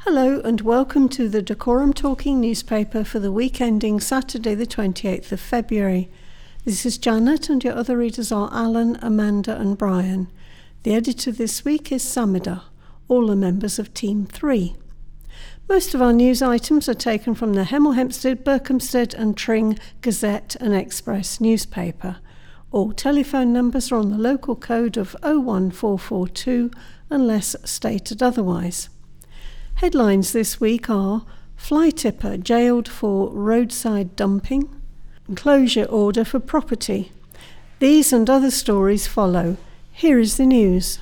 Hello and welcome to the Dacorum Talking newspaper for the week ending Saturday the 28th of February. This is Janet and your other readers are Alan, Amanda and Brian. The editor this week is Samida, all are members of Team 3. Most of our news items are taken from the Hemel Hempstead, Berkhamsted and Tring Gazette and Express newspaper. All telephone numbers are on the local code of 01442 unless stated otherwise. Headlines this week are fly tipper jailed for roadside dumping, closure order for property. These and other stories follow. Here is the news.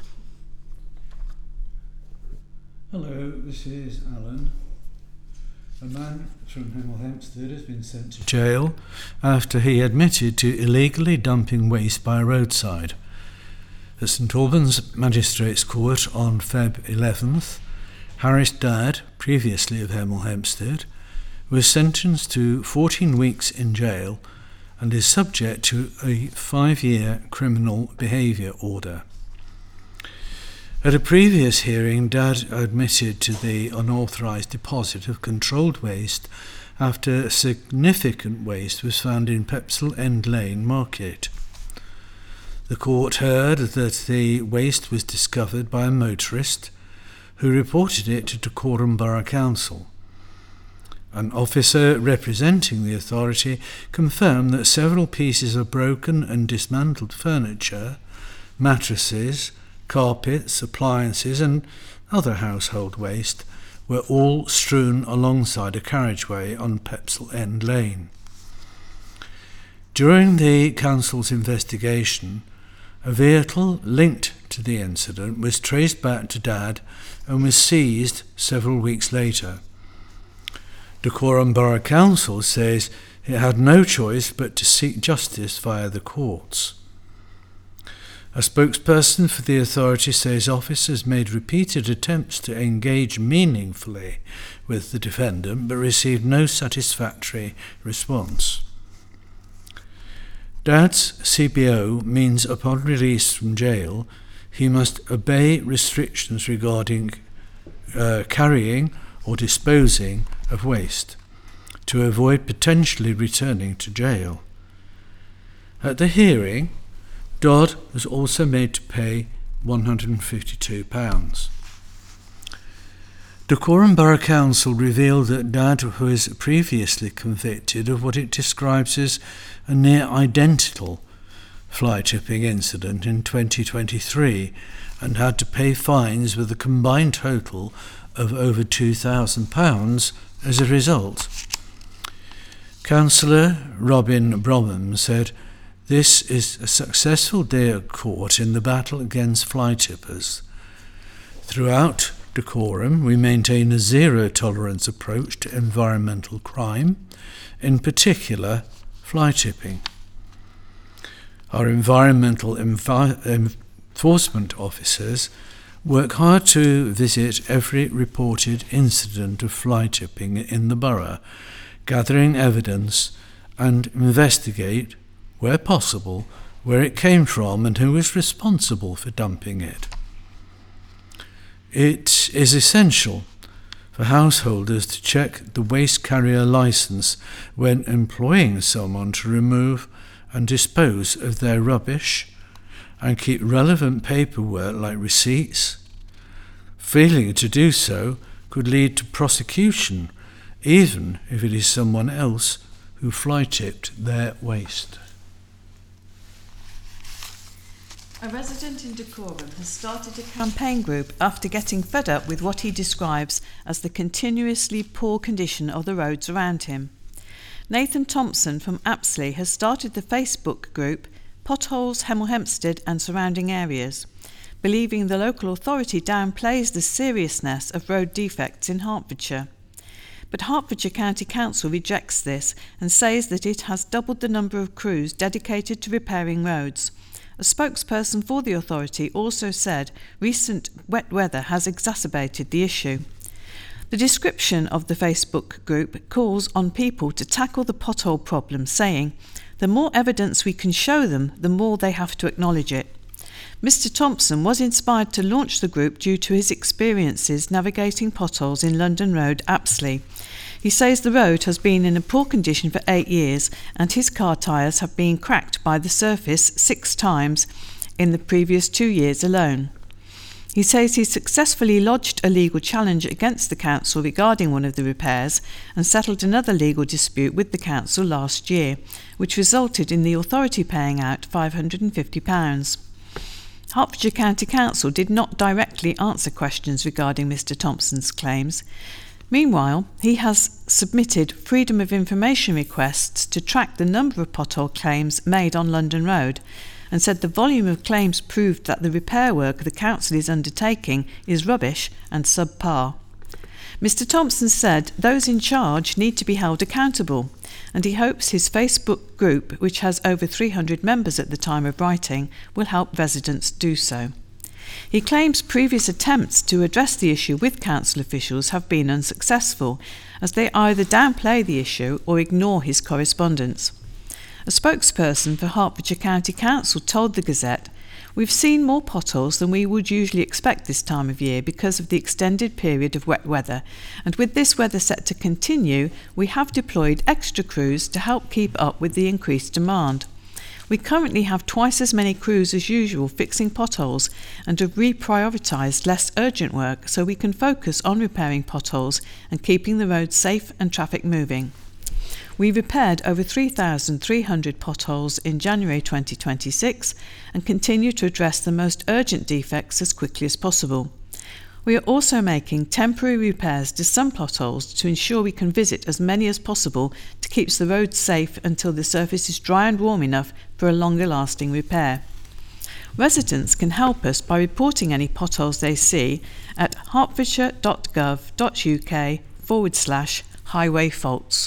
Hello, this is Alan. A man from Hemel Hempstead has been sent to jail after he admitted to illegally dumping waste by a roadside. At St Albans Magistrates Court on Feb 11th, Harris Dadd, previously of Hemel Hempstead, was sentenced to 14 weeks in jail and is subject to a 5-year criminal behaviour order. At a previous hearing, Dadd admitted to the unauthorised deposit of controlled waste after significant waste was found in Pepsell End Lane Market. The court heard that the waste was discovered by a motorist who reported it to Dacorum Borough Council. An officer representing the authority confirmed that several pieces of broken and dismantled furniture, mattresses, carpets, appliances and other household waste were all strewn alongside a carriageway on Pepsell End Lane. During the council's investigation, a vehicle linked to the incident was traced back to Dadd and was seized several weeks later. Dacorum Borough Council says it had no choice but to seek justice via the courts. A spokesperson for the authority says officers made repeated attempts to engage meaningfully with the defendant but received no satisfactory response. Dadd's CBO means upon release from jail he must obey restrictions regarding carrying or disposing of waste to avoid potentially returning to jail. At the hearing, Dodd was also made to pay £152. Dacorum Borough Council revealed that Dadd was previously convicted of what it describes as a near-identical fly tipping incident in 2023 and had to pay fines with a combined total of over £2,000 as a result. Councillor Robin Bromham said, "This is a successful day at court in the battle against fly tippers. Throughout Dacorum, we maintain a zero-tolerance approach to environmental crime, in particular fly tipping. Our environmental enforcement officers work hard to visit every reported incident of fly tipping in the borough, gathering evidence and investigate, where possible, where it came from and who was responsible for dumping it. It is essential for householders to check the waste carrier licence when employing someone to remove and dispose of their rubbish and keep relevant paperwork like receipts. Failing to do so could lead to prosecution, even if it is someone else who fly-tipped their waste." A resident in Dacorum has started a campaign group after getting fed up with what he describes as the continuously poor condition of the roads around him. Nathan Thompson from Apsley has started the Facebook group Potholes Hemel Hempstead and Surrounding Areas, believing the local authority downplays the seriousness of road defects in Hertfordshire. But Hertfordshire County Council rejects this and says that it has doubled the number of crews dedicated to repairing roads. A spokesperson for the authority also said recent wet weather has exacerbated the issue. The description of the Facebook group calls on people to tackle the pothole problem, saying, "The more evidence we can show them, the more they have to acknowledge it." Mr. Thompson was inspired to launch the group due to his experiences navigating potholes in London Road, Apsley. He says the road has been in a poor condition for 8 years and his car tyres have been cracked by the surface 6 times in the previous 2 years alone. He says he successfully lodged a legal challenge against the council regarding one of the repairs and settled another legal dispute with the council last year, which resulted in the authority paying out £550. Hertfordshire County Council did not directly answer questions regarding Mr. Thompson's claims. Meanwhile, he has submitted Freedom of Information requests to track the number of pothole claims made on London Road, and said the volume of claims proved that the repair work the council is undertaking is rubbish and subpar. Mr. Thompson said those in charge need to be held accountable, and he hopes his Facebook group, which has over 300 members at the time of writing, will help residents do so. He claims previous attempts to address the issue with council officials have been unsuccessful, as they either downplay the issue or ignore his correspondence. A spokesperson for Hertfordshire County Council told the Gazette, "We've seen more potholes than we would usually expect this time of year because of the extended period of wet weather, and with this weather set to continue, we have deployed extra crews to help keep up with the increased demand. We currently have twice as many crews as usual fixing potholes and have reprioritised less urgent work so we can focus on repairing potholes and keeping the roads safe and traffic moving. We repaired over 3,300 potholes in January 2026 and continue to address the most urgent defects as quickly as possible. We are also making temporary repairs to some potholes to ensure we can visit as many as possible to keep the roads safe until the surface is dry and warm enough for a longer lasting repair. Residents can help us by reporting any potholes they see at hertfordshire.gov.uk/highway faults.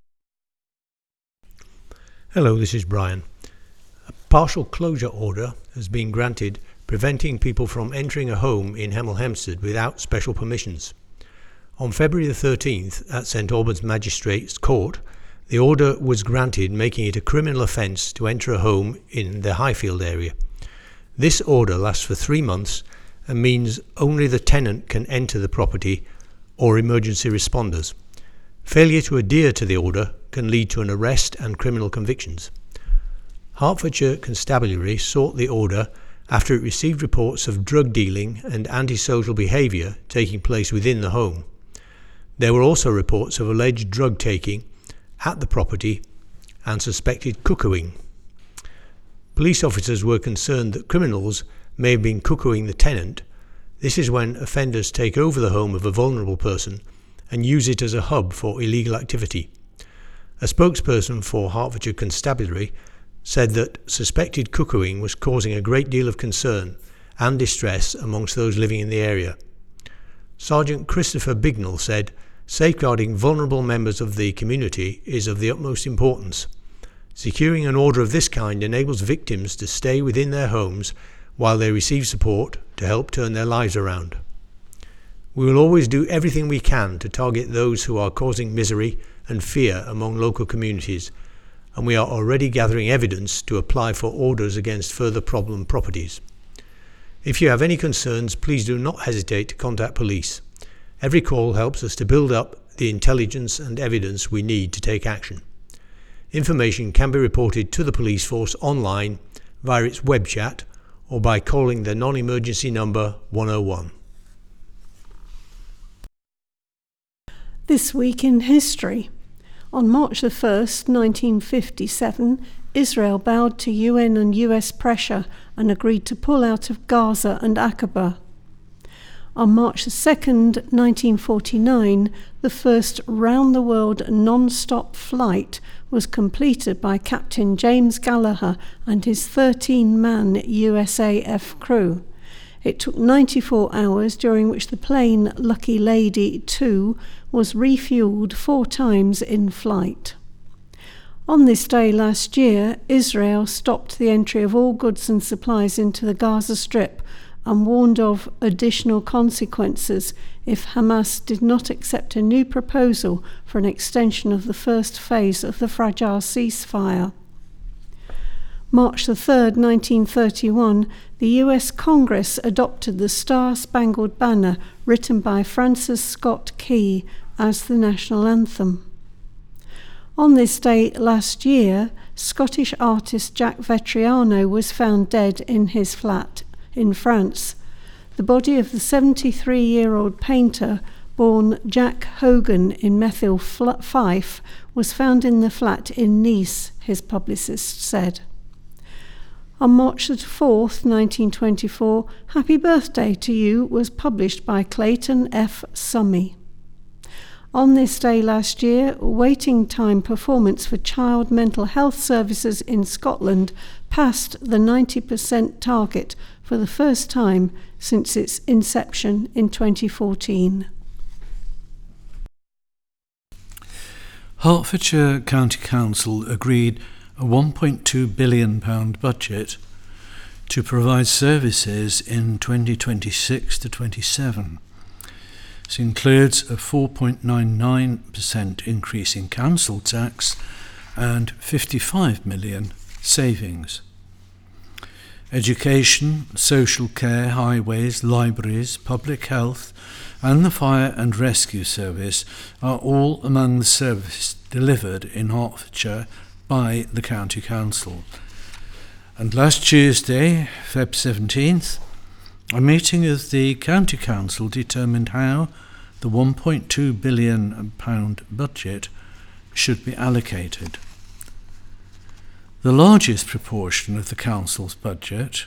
Hello, this is Brian. A partial closure order has been granted preventing people from entering a home in Hemel Hempstead without special permissions. On February the 13th at St Albans Magistrates Court, the order was granted making it a criminal offence to enter a home in the Highfield area. This order lasts for 3 months and means only the tenant can enter the property or emergency responders. Failure to adhere to the order can lead to an arrest and criminal convictions. Hertfordshire Constabulary sought the order after it received reports of drug dealing and antisocial behaviour taking place within the home. There were also reports of alleged drug taking at the property and suspected cuckooing. Police officers were concerned that criminals may have been cuckooing the tenant. This is when offenders take over the home of a vulnerable person and use it as a hub for illegal activity. A spokesperson for Hertfordshire Constabulary said that suspected cuckooing was causing a great deal of concern and distress amongst those living in the area. Sergeant Christopher Bignell said, "Safeguarding vulnerable members of the community is of the utmost importance. Securing an order of this kind enables victims to stay within their homes while they receive support to help turn their lives around. We will always do everything we can to target those who are causing misery and fear among local communities, and we are already gathering evidence to apply for orders against further problem properties. If you have any concerns, please do not hesitate to contact police. Every call helps us to build up the intelligence and evidence we need to take action. Information can be reported to the police force online via its web chat or by calling the non-emergency number 101. This week in history. On March the 1st, 1957, Israel bowed to UN and US pressure and agreed to pull out of Gaza and Aqaba. On March the 2nd, 1949, the first round-the-world non-stop flight was completed by Captain James Gallagher and his 13-man USAF crew. It took 94 hours, during which the plane Lucky Lady 2 was refueled 4 times in flight. On this day last year, Israel stopped the entry of all goods and supplies into the Gaza Strip and warned of additional consequences if Hamas did not accept a new proposal for an extension of the first phase of the fragile ceasefire. March the 3rd, 1931, the US Congress adopted the Star-Spangled Banner, written by Francis Scott Key, as the national anthem. On this day last year, Scottish artist Jack Vetriano was found dead in his flat in France. The body of the 73-year-old painter, born Jack Hogan in Methyll, Fife, was found in the flat in Nice, his publicist said. On March 4th, 1924, Happy Birthday to You was published by Clayton F. Summey. On this day last year, waiting time performance for child mental health services in Scotland passed the 90% target for the first time since its inception in 2014. Hertfordshire County Council agreed a £1.2 billion budget to provide services in 2026 to 27. This includes a 4.99% increase in council tax and 55 million savings. Education, social care, highways, libraries, public health and the fire and rescue service are all among the services delivered in Hertfordshire by the County Council. And last Tuesday, Feb 17th, a meeting of the County Council determined how the £1.2 billion budget should be allocated. The largest proportion of the Council's budget,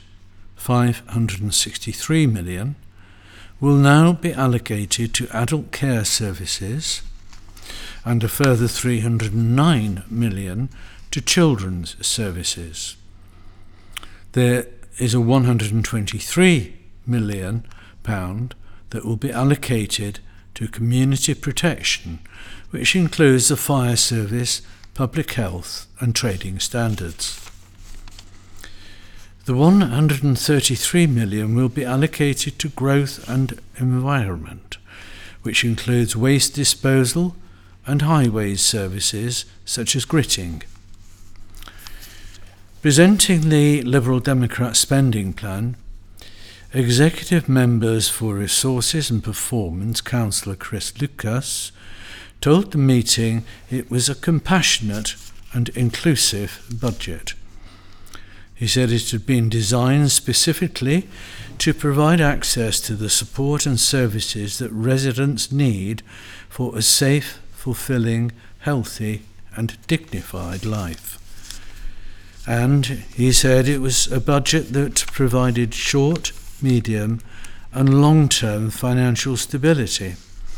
£563 million, will now be allocated to adult care services and a further £309 million to children's services. There is a £123 million that will be allocated to community protection, which includes the fire service, public health and trading standards. The £133 million will be allocated to growth and environment, which includes waste disposal and highways services such as gritting. Presenting the Liberal Democrat spending plan, Executive Members for Resources and Performance, Councillor Chris Lucas, told the meeting it was a compassionate and inclusive budget. He said it had been designed specifically to provide access to the support and services that residents need for a safe, fulfilling, healthy and dignified life. And he said it was a budget that provided short, medium and long-term financial stability.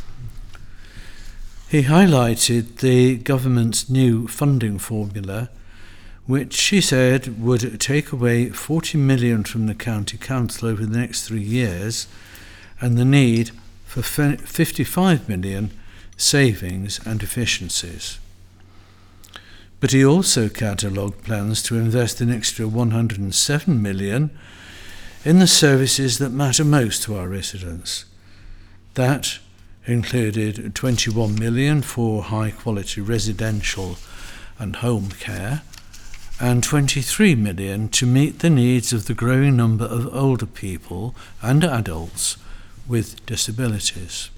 He highlighted the government's new funding formula, which he said would take away £40 million from the County Council over the next 3 years and the need for £55 million savings and efficiencies. But he also catalogued plans to invest an extra £107 million in the services that matter most to our residents. That included £21 million for high-quality residential and home care and £23 million to meet the needs of the growing number of older people and adults with disabilities.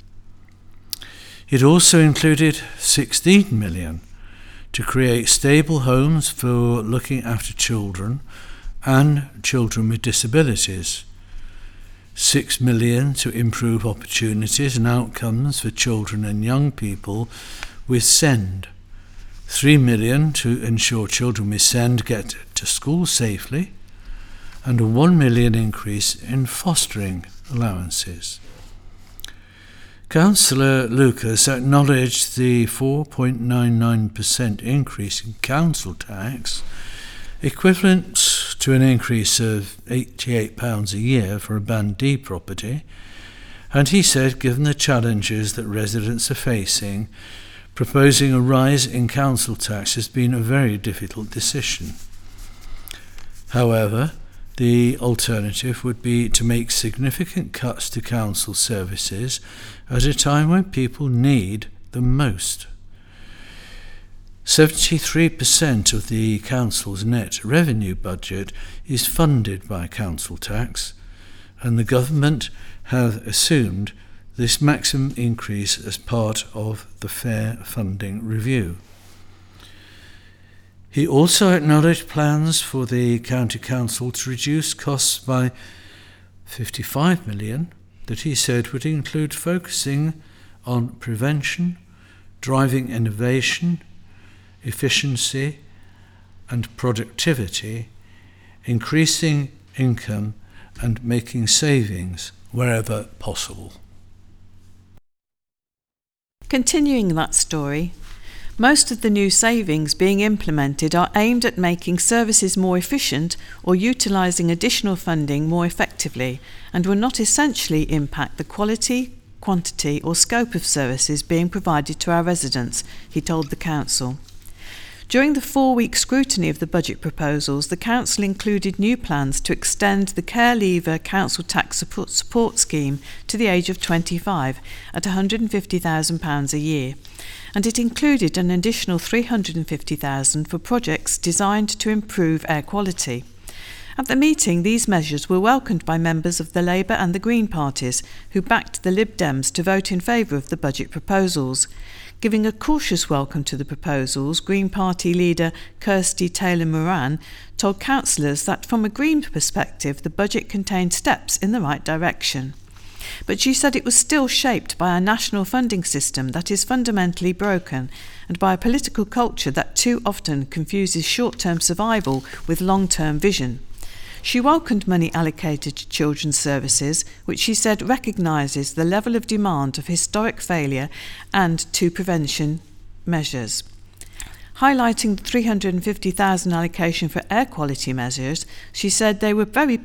It also included £16 million to create stable homes for looking after children and children with disabilities, £6 million to improve opportunities and outcomes for children and young people with SEND, £3 million to ensure children with SEND get to school safely, and a £1 million increase in fostering allowances. Councillor Lucas acknowledged the 4.99% increase in council tax, equivalent to an increase of £88 a year for a Band D property, and he said given the challenges that residents are facing, proposing a rise in council tax has been a very difficult decision. However, the alternative would be to make significant cuts to council services at a time when people need them most. 73% of the council's net revenue budget is funded by council tax, and the government have assumed this maximum increase as part of the fair funding review. He also acknowledged plans for the county council to reduce costs by 55 million that he said would include focusing on prevention, driving innovation, efficiency and productivity, increasing income and making savings wherever possible. Continuing that story, most of the new savings being implemented are aimed at making services more efficient or utilising additional funding more effectively, and will not essentially impact the quality, quantity or scope of services being provided to our residents, he told the council. During the 4-week scrutiny of the budget proposals, the council included new plans to extend the Care Leaver council tax support scheme to the age of 25 at £150,000 a year, and it included an additional £350,000 for projects designed to improve air quality. At the meeting, these measures were welcomed by members of the Labour and the Green parties, who backed the Lib Dems to vote in favour of the budget proposals. Giving a cautious welcome to the proposals, Green Party leader Kirsty Taylor-Moran told councillors that from a Green perspective the budget contained steps in the right direction. But she said it was still shaped by a national funding system that is fundamentally broken and by a political culture that too often confuses short-term survival with long-term vision. She welcomed money allocated to children's services, which she said recognises the level of demand of historic failure and to prevention measures. Highlighting the £350,000 allocation for air quality measures, she said they were very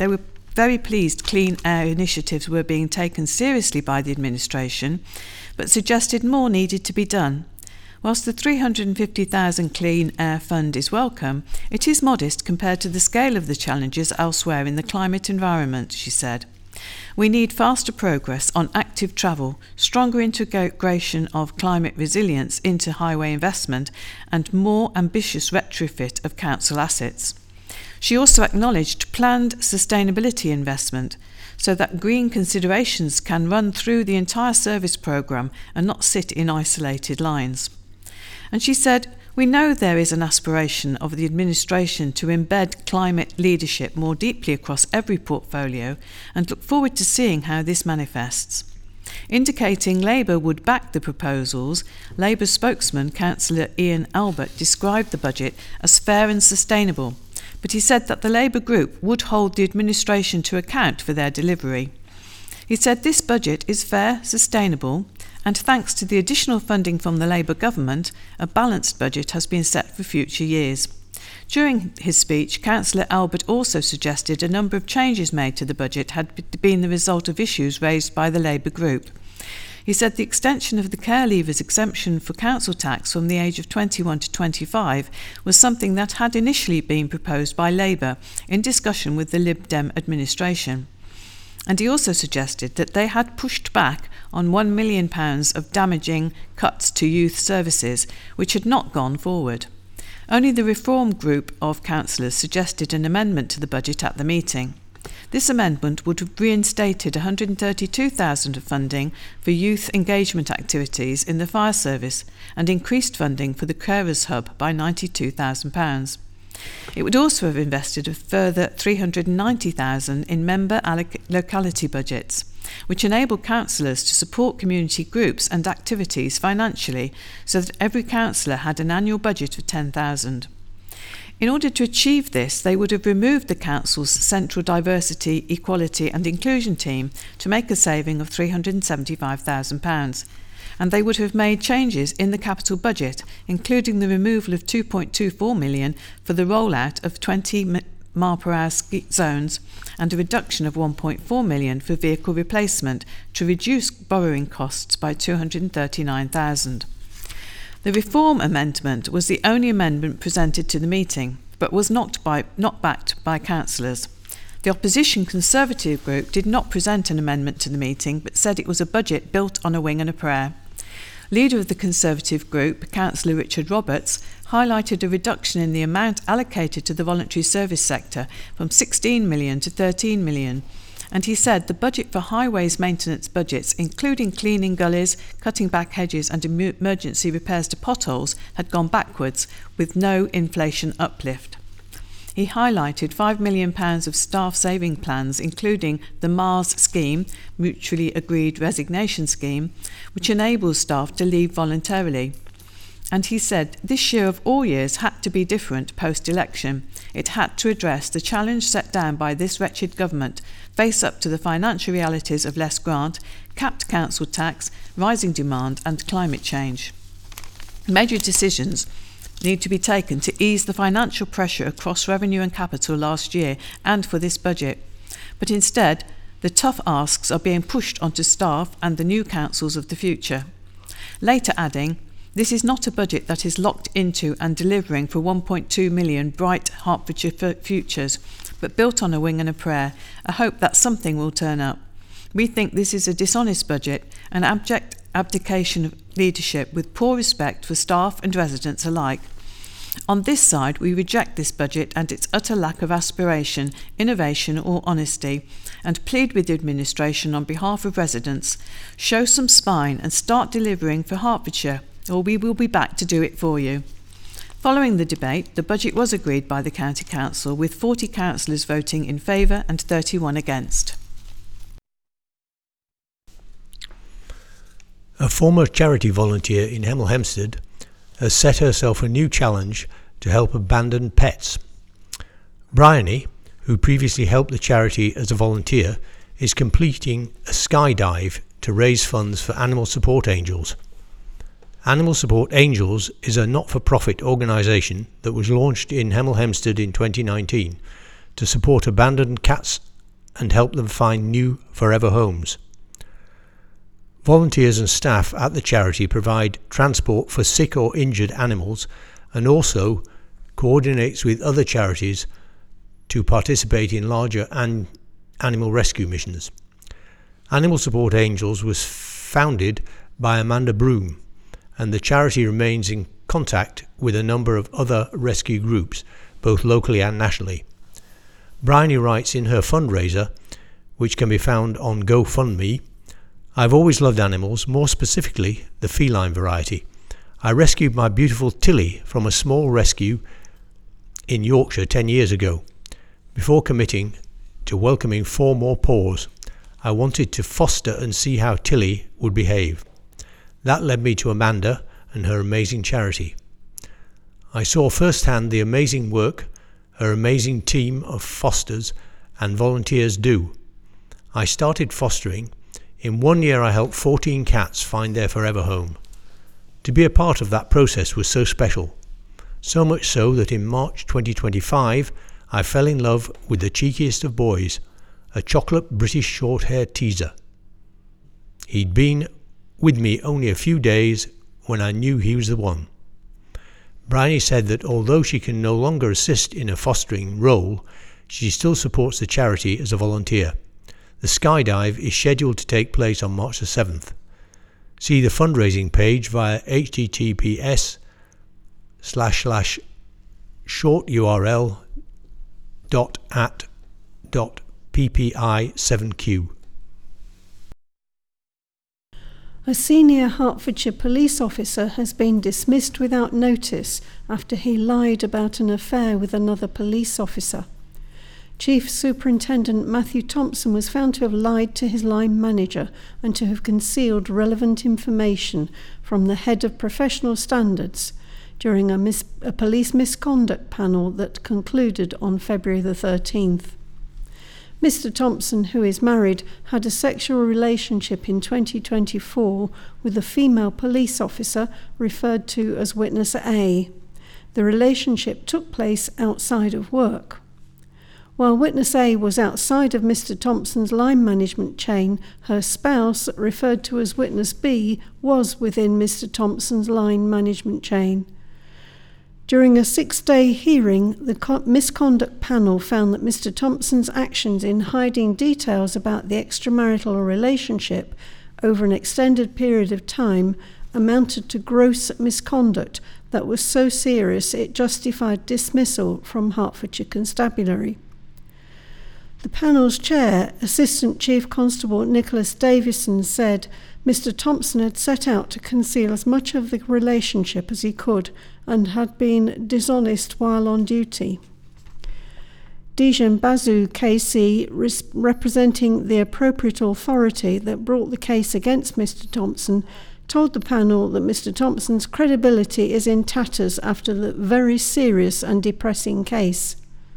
pleased clean air initiatives were being taken seriously by the administration, but suggested more needed to be done. Whilst the £350,000 Clean Air Fund is welcome, it is modest compared to the scale of the challenges elsewhere in the climate environment, she said. We need faster progress on active travel, stronger integration of climate resilience into highway investment, and more ambitious retrofit of council assets. She also acknowledged planned sustainability investment, so that green considerations can run through the entire service programme and not sit in isolated lines. And she said, "We know there is an aspiration of the administration to embed climate leadership more deeply across every portfolio and look forward to seeing how this manifests." Indicating Labour would back the proposals, Labour spokesman Councillor Ian Albert described the budget as fair and sustainable, but he said that the Labour group would hold the administration to account for their delivery. He said this budget is fair, sustainable, and thanks to the additional funding from the Labour government, a balanced budget has been set for future years. During his speech, Councillor Albert also suggested a number of changes made to the budget had been the result of issues raised by the Labour group. He said the extension of the Care Leavers exemption for council tax from the age of 21 to 25 was something that had initially been proposed by Labour in discussion with the Lib Dem administration. And he also suggested that they had pushed back on £1 million of damaging cuts to youth services, which had not gone forward. Only the Reform group of councillors suggested an amendment to the budget at the meeting. This amendment would have reinstated £132,000 of funding for youth engagement activities in the fire service and increased funding for the Carers Hub by £92,000. It would also have invested a further £390,000 in member locality budgets, which enable councillors to support community groups and activities financially so that every councillor had an annual budget of £10,000. In order to achieve this, they would have removed the council's central diversity, equality and inclusion team to make a saving of £375,000. And they would have made changes in the capital budget, including the removal of £2.24 million for the rollout of 20 mile-per-hour zones and a reduction of £1.4 million for vehicle replacement to reduce borrowing costs by £239,000. The Reform amendment was the only amendment presented to the meeting, but was not backed by councillors. The opposition Conservative group did not present an amendment to the meeting, but said it was a budget built on a wing and a prayer. Leader of the Conservative group, Councillor Richard Roberts, highlighted a reduction in the amount allocated to the voluntary service sector from 16 million to 13 million. And he said the budget for highways maintenance budgets, including cleaning gullies, cutting back hedges and emergency repairs to potholes, had gone backwards with no inflation uplift. He highlighted £5 million of staff saving plans, including the MARS scheme, Mutually Agreed Resignation Scheme, which enables staff to leave voluntarily. And he said this year of all years had to be different post-election. It had to address the challenge set down by this wretched government, face up to the financial realities of less grant, capped council tax, rising demand and climate change. Major decisions need to be taken to ease the financial pressure across revenue and capital last year and for this budget. But instead, the tough asks are being pushed onto staff and the new councils of the future. Later adding, this is not a budget that is locked into and delivering for 1.2 million bright Hertfordshire futures, but built on a wing and a prayer, a hope that something will turn up. We think this is a dishonest budget, an abject abdication of leadership with poor respect for staff and residents alike. On this side, we reject this budget and its utter lack of aspiration, innovation or honesty, and plead with the administration on behalf of residents, show some spine and start delivering for Hertfordshire, or we will be back to do it for you. Following the debate, the budget was agreed by the County Council, with 40 councillors voting in favour and 31 against. A former charity volunteer in Hemel Hempstead has set herself a new challenge to help abandoned pets. Bryony, who previously helped the charity as a volunteer, is completing a skydive to raise funds for Animal Support Angels. Animal Support Angels is a not-for-profit organisation that was launched in Hemel Hempstead in 2019 to support abandoned cats and help them find new forever homes. Volunteers and staff at the charity provide transport for sick or injured animals and also coordinates with other charities to participate in larger animal rescue missions. Animal Support Angels was founded by Amanda Broom, and the charity remains in contact with a number of other rescue groups, both locally and nationally. Bryony writes in her fundraiser, which can be found on GoFundMe, "I've always loved animals, more specifically the feline variety. I rescued my beautiful Tilly from a small rescue in Yorkshire 10 years ago. Before committing to welcoming 4 more paws, I wanted to foster and see how Tilly would behave. That led me to Amanda and her amazing charity. I saw firsthand the amazing work her amazing team of fosters and volunteers do. I started fostering. In 1 year I helped 14 cats find their forever home. To be a part of that process was so special. So much so that in March 2025 I fell in love with the cheekiest of boys, a chocolate British short-haired teaser. He'd been with me only a few days when I knew he was the one." Bryony said that although she can no longer assist in a fostering role, she still supports the charity as a volunteer. The skydive is scheduled to take place on March the 7th. See the fundraising page via https://short url.at.ppi7q. A senior Hertfordshire police officer has been dismissed without notice after he lied about an affair with another police officer. Chief Superintendent Matthew Thompson was found to have lied to his line manager and to have concealed relevant information from the head of professional standards during a police misconduct panel that concluded on February the 13th. Mr. Thompson, who is married, had a sexual relationship in 2024 with a female police officer referred to as Witness A. The relationship took place outside of work. While Witness A was outside of Mr. Thompson's line management chain, her spouse, referred to as Witness B, was within Mr. Thompson's line management chain. During a 6-day hearing, the misconduct panel found that Mr. Thompson's actions in hiding details about the extramarital relationship over an extended period of time amounted to gross misconduct that was so serious it justified dismissal from Hertfordshire Constabulary. The panel's chair, Assistant Chief Constable Nicholas Davison, said Mr. Thompson had set out to conceal as much of the relationship as he could and had been dishonest while on duty. Dijan Basu KC, representing the appropriate authority that brought the case against Mr. Thompson, told the panel that Mr. Thompson's credibility is in tatters after the very serious and depressing case.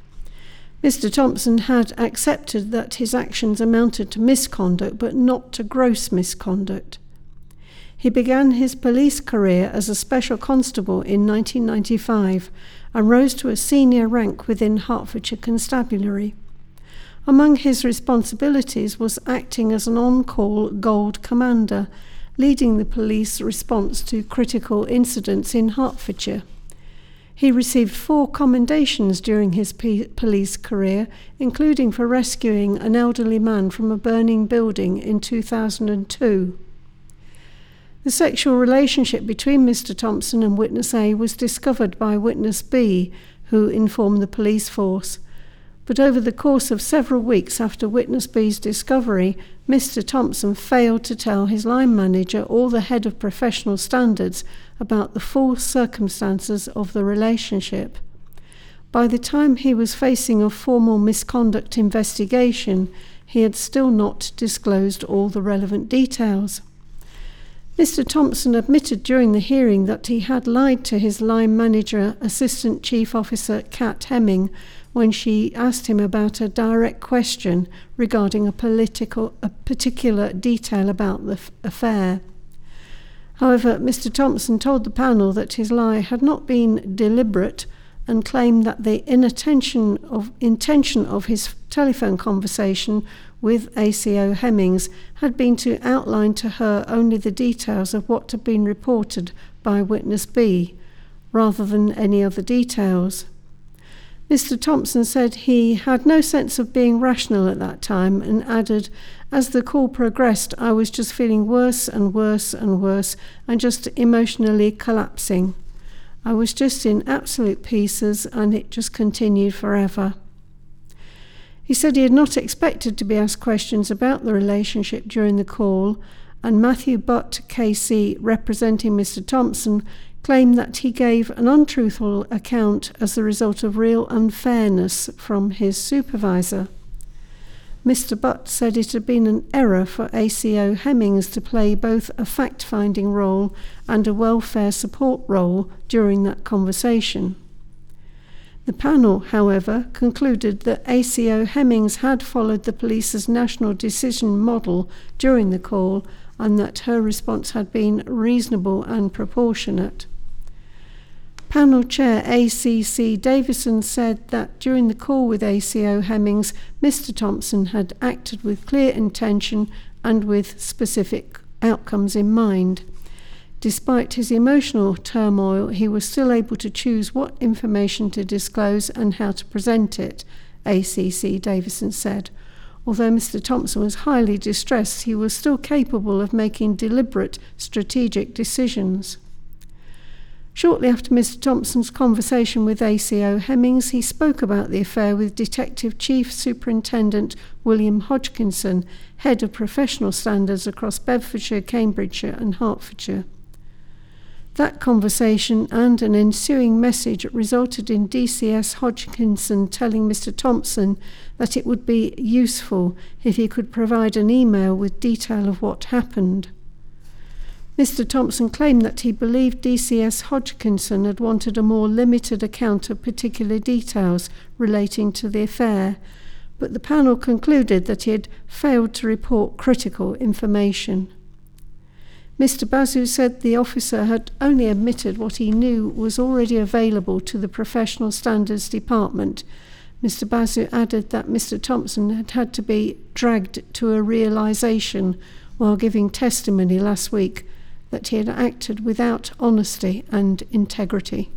Mr. Thompson had accepted that his actions amounted to misconduct, but not to gross misconduct. He began his police career as a special constable in 1995 and rose to a senior rank within Hertfordshire Constabulary. Among his responsibilities was acting as an on-call Gold Commander, leading the police response to critical incidents in Hertfordshire. He received 4 commendations during his police career, including for rescuing an elderly man from a burning building in 2002. The sexual relationship between Mr. Thompson and Witness A was discovered by Witness B, who informed the police force. But over the course of several weeks after Witness B's discovery, Mr. Thompson failed to tell his line manager or the head of professional standards about the full circumstances of the relationship. By the time he was facing a formal misconduct investigation, he had still not disclosed all the relevant details. Mr. Thompson admitted during the hearing that he had lied to his line manager, Assistant Chief Officer Kat Hemming, when she asked him about a direct question regarding a particular detail about the affair. However, Mr. Thompson told the panel that his lie had not been deliberate and claimed that the intention of his telephone conversation with ACO Hemmings had been to outline to her only the details of what had been reported by Witness B, rather than any other details. Mr. Thompson said he had no sense of being rational at that time and added, "As the call progressed, I was just feeling worse and worse and worse and just emotionally collapsing. I was just in absolute pieces and it just continued forever." He said he had not expected to be asked questions about the relationship during the call, and Matthew Butt, KC, representing Mr. Thompson, claimed that he gave an untruthful account as the result of real unfairness from his supervisor. Mr. Butt said it had been an error for ACO Hemmings to play both a fact-finding role and a welfare support role during that conversation. The panel, however, concluded that ACO Hemmings had followed the police's national decision model during the call and that her response had been reasonable and proportionate. Panel Chair ACC Davison said that during the call with ACO Hemmings, Mr. Thompson had acted with clear intention and with specific outcomes in mind. Despite his emotional turmoil, he was still able to choose what information to disclose and how to present it, ACC Davison said. Although Mr. Thompson was highly distressed, he was still capable of making deliberate, strategic decisions. Shortly after Mr. Thompson's conversation with ACO Hemmings, he spoke about the affair with Detective Chief Superintendent William Hodgkinson, Head of Professional Standards across Bedfordshire, Cambridgeshire and Hertfordshire. That conversation and an ensuing message resulted in DCS Hodgkinson telling Mr. Thompson that it would be useful if he could provide an email with detail of what happened. Mr. Thompson claimed that he believed DCS Hodgkinson had wanted a more limited account of particular details relating to the affair, but the panel concluded that he had failed to report critical information. Mr. Basu said the officer had only admitted what he knew was already available to the Professional Standards Department. Mr. Basu added that Mr. Thompson had had to be dragged to a realisation while giving testimony last week that he had acted without honesty and integrity.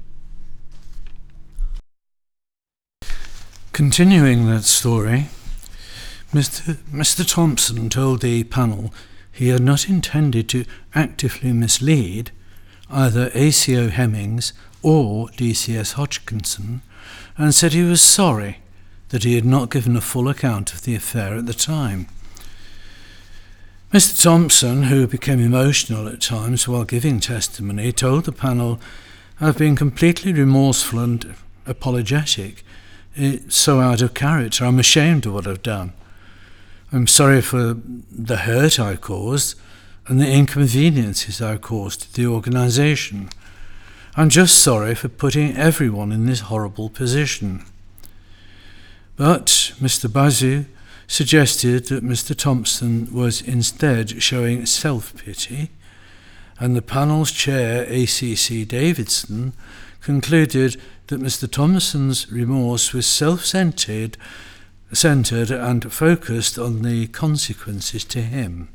Continuing that story, Mr. Thompson told the panel he had not intended to actively mislead either ACO Hemmings or DCS Hodgkinson, and said he was sorry that he had not given a full account of the affair at the time. Mr. Thompson, who became emotional at times while giving testimony, told the panel, "I've been completely remorseful and apologetic. It's so out of character. I'm ashamed of what I've done. I'm sorry for the hurt I caused and the inconveniences I caused to the organisation. I'm just sorry for putting everyone in this horrible position." But Mr. Bazoo suggested that Mr. Thompson was instead showing self-pity, and the panel's chair, ACC Davidson, concluded that Mr. Thompson's remorse was self-centred and focused on the consequences to him.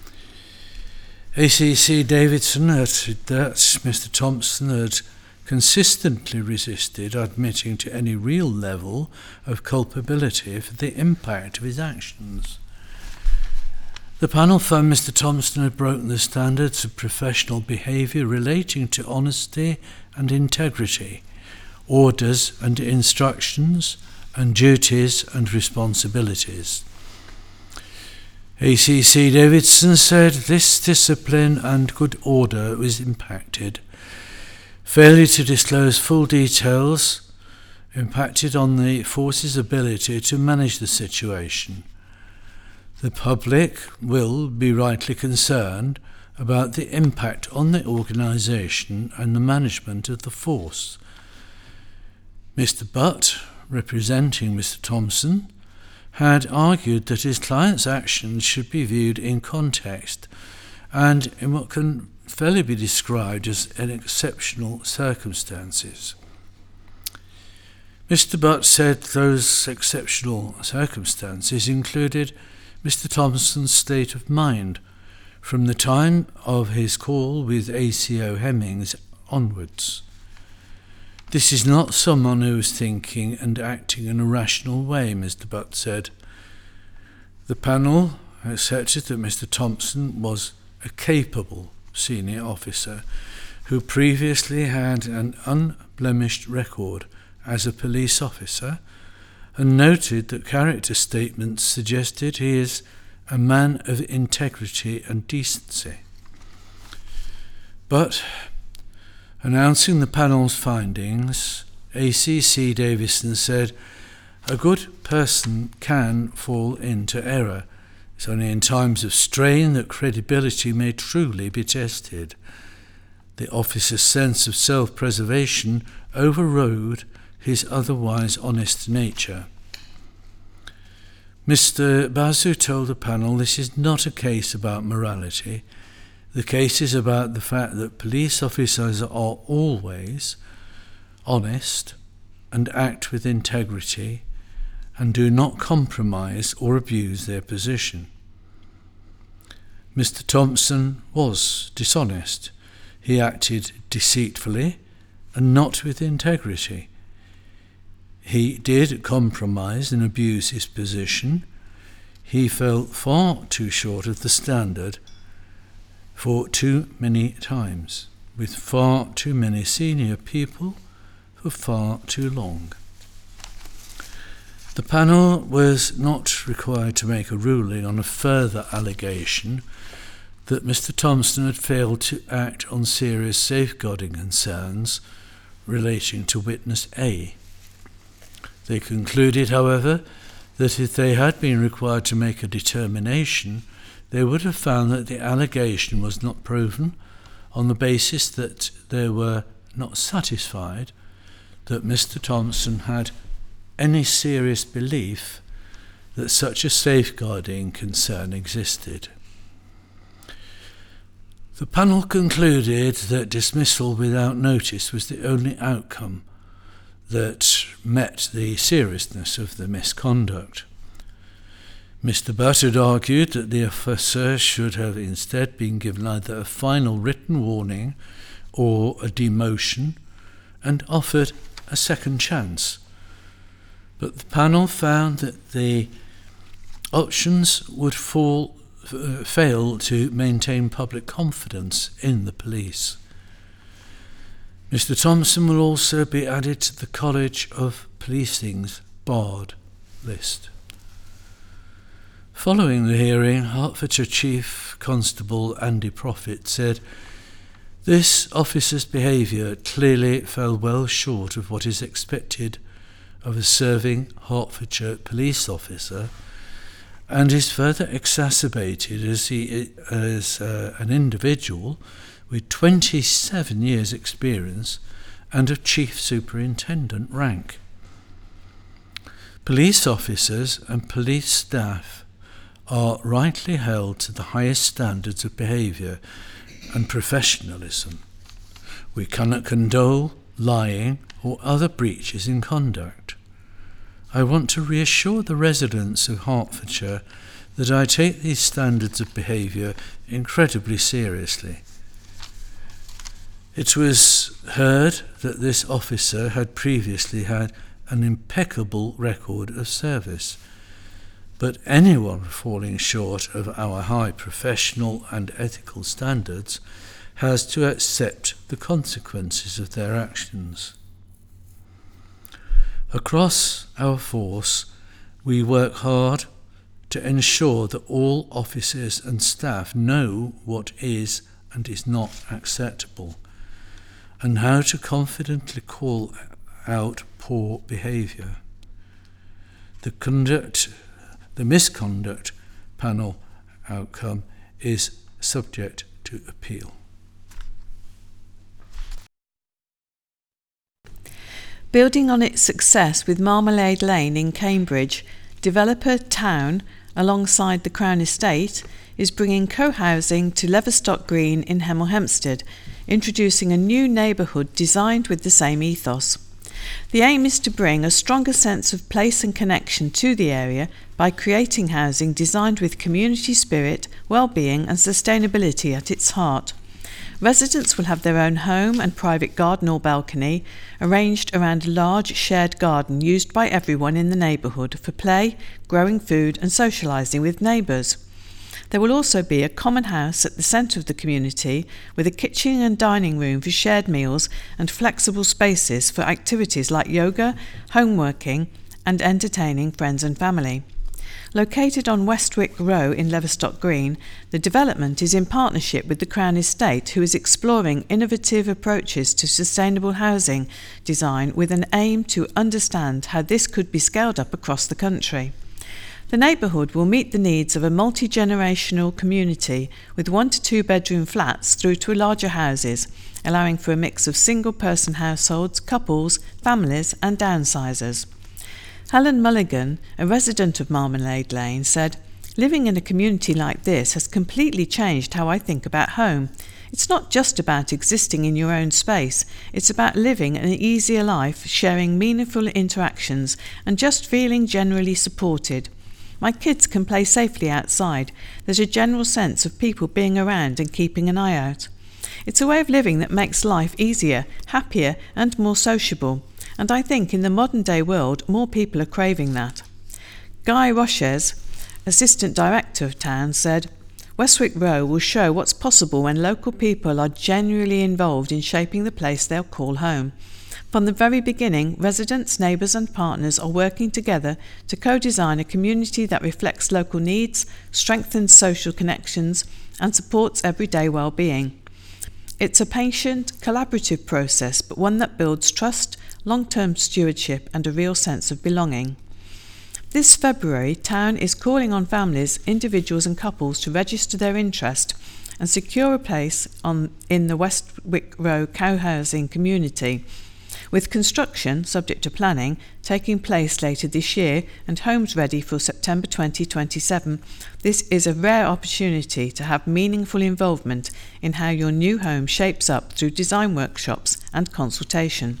ACC Davidson added that Mr. Thompson had consistently resisted admitting to any real level of culpability for the impact of his actions. The panel found Mr. Thompson had broken the standards of professional behaviour relating to honesty and integrity, orders and instructions, and duties and responsibilities. ACC Davidson said this discipline and good order was impacted. Failure to disclose full details impacted on the force's ability to manage the situation. The public will be rightly concerned about the impact on the organisation and the management of the force. Mr. Butt, representing Mr. Thompson, had argued that his client's actions should be viewed in context and in what can fairly be described as an exceptional circumstances. Mr. Butt said those exceptional circumstances included Mr. Thompson's state of mind from the time of his call with ACO Hemmings onwards. "This is not someone who is thinking and acting in a rational way," Mr. Butt said. The panel accepted that Mr. Thompson was a capable senior officer who previously had an unblemished record as a police officer, and noted that character statements suggested he is a man of integrity and decency. But announcing the panel's findings, ACC Davidson said, "A good person can fall into error. It's only in times of strain that credibility may truly be tested." The officer's sense of self-preservation overrode his otherwise honest nature. Mr. Bazoo told the panel this is not a case about morality. The case is about the fact that police officers are always honest and act with integrity and do not compromise or abuse their position. Mr. Thompson was dishonest. He acted deceitfully and not with integrity. He did compromise and abuse his position. He fell far too short of the standard for too many times, with far too many senior people for far too long. The panel was not required to make a ruling on a further allegation that Mr. Thompson had failed to act on serious safeguarding concerns relating to witness A. They concluded, however, that if they had been required to make a determination, they would have found that the allegation was not proven on the basis that they were not satisfied that Mr. Thompson had any serious belief that such a safeguarding concern existed. The panel concluded that dismissal without notice was the only outcome that met the seriousness of the misconduct. Mr. Butt had argued that the officer should have instead been given either a final written warning or a demotion and offered a second chance. But the panel found that the options would fall fail to maintain public confidence in the police. Mr. Thompson will also be added to the College of Policing's barred list. Following the hearing, Hertfordshire Chief Constable Andy Proffitt said, "This officer's behaviour clearly fell well short of what is expected of a serving Hertfordshire police officer and is further exacerbated as he is an individual with 27 years' experience and of Chief Superintendent rank. Police officers and police staff are rightly held to the highest standards of behaviour and professionalism. We cannot condone lying or other breaches in conduct. I want to reassure the residents of Hertfordshire that I take these standards of behaviour incredibly seriously." It was heard that this officer had previously had an impeccable record of service, but anyone falling short of our high professional and ethical standards has to accept the consequences of their actions. Across our force, we work hard to ensure that all officers and staff know what is and is not acceptable, and how to confidently call out poor behaviour. The misconduct panel outcome is subject to appeal. Building on its success with Marmalade Lane in Cambridge, developer Town, alongside the Crown Estate, is bringing co-housing to Leverstock Green in Hemel Hempstead, introducing a new neighbourhood designed with the same ethos. The aim is to bring a stronger sense of place and connection to the area by creating housing designed with community spirit, well-being and sustainability at its heart. Residents will have their own home and private garden or balcony, arranged around a large shared garden used by everyone in the neighbourhood for play, growing food and socialising with neighbours. There will also be a common house at the centre of the community with a kitchen and dining room for shared meals and flexible spaces for activities like yoga, homeworking and entertaining friends and family. Located on Westwick Row in Leverstock Green, the development is in partnership with the Crown Estate, who is exploring innovative approaches to sustainable housing design with an aim to understand how this could be scaled up across the country. The neighbourhood will meet the needs of a multi-generational community with 1 to 2 bedroom flats through to larger houses, allowing for a mix of single-person households, couples, families and downsizers. Helen Mulligan, a resident of Marmalade Lane, said, "Living in a community like this has completely changed how I think about home. It's not just about existing in your own space, it's about living an easier life, sharing meaningful interactions and just feeling generally supported. My kids can play safely outside. There's a general sense of people being around and keeping an eye out. It's a way of living that makes life easier, happier and more sociable. And I think in the modern-day world, more people are craving that." Guy Roches, Assistant Director of Town, said, "Westwick Row will show what's possible when local people are genuinely involved in shaping the place they'll call home. From the very beginning, residents, neighbours and partners are working together to co-design a community that reflects local needs, strengthens social connections and supports everyday well-being. It's a patient, collaborative process, but one that builds trust, long-term stewardship and a real sense of belonging." This February, Town is calling on families, individuals and couples to register their interest and secure a place in the Westwick Row co-housing community, with construction, subject to planning, taking place later this year and homes ready for September 2027. This is a rare opportunity to have meaningful involvement in how your new home shapes up through design workshops and consultation.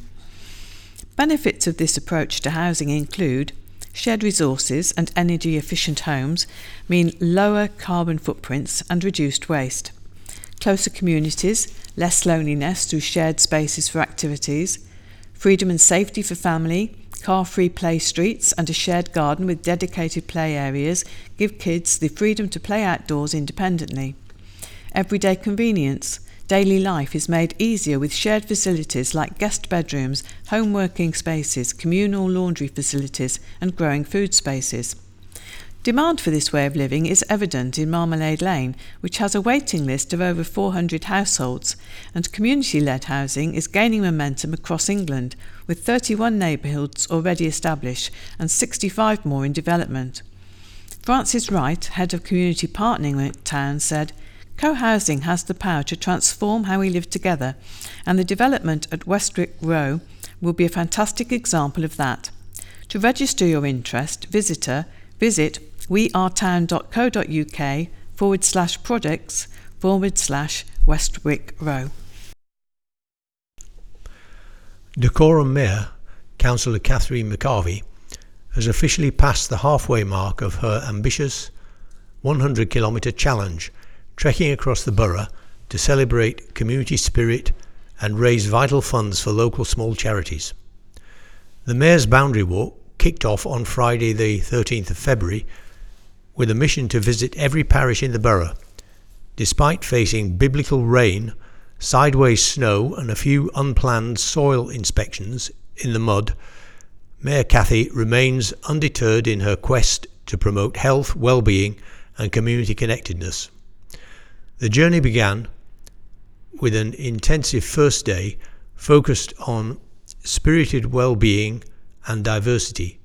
Benefits of this approach to housing include shared resources and energy-efficient homes mean lower carbon footprints and reduced waste. Closer communities, less loneliness through shared spaces for activities, freedom and safety for family, Car-free play streets and a shared garden with dedicated play areas give kids the freedom to play outdoors independently. Everyday convenience. Daily life is made easier with shared facilities like guest bedrooms, home working spaces, communal laundry facilities and growing food spaces. Demand for this way of living is evident in Marmalade Lane, which has a waiting list of over 400 households, and community-led housing is gaining momentum across England, with 31 neighbourhoods already established and 65 more in development. Francis Wright, head of community partnering at Town, said, "Co-housing has the power to transform how we live together, and the development at Westwick Row will be a fantastic example of that. To register your interest, visit wearetown.co.uk/projects/Westwick Row." Dacorum Mayor, Councillor Catherine McCarvey, has officially passed the halfway mark of her ambitious 100-kilometre challenge, trekking across the borough to celebrate community spirit and raise vital funds for local small charities. The Mayor's Boundary Walk kicked off on Friday the 13th of February with a mission to visit every parish in the borough. Despite facing biblical rain, sideways snow and a few unplanned soil inspections in the mud, Mayor Cathy remains undeterred in her quest to promote health, well-being and community connectedness. The journey began with an intensive first day focused on spirited well-being and diversity.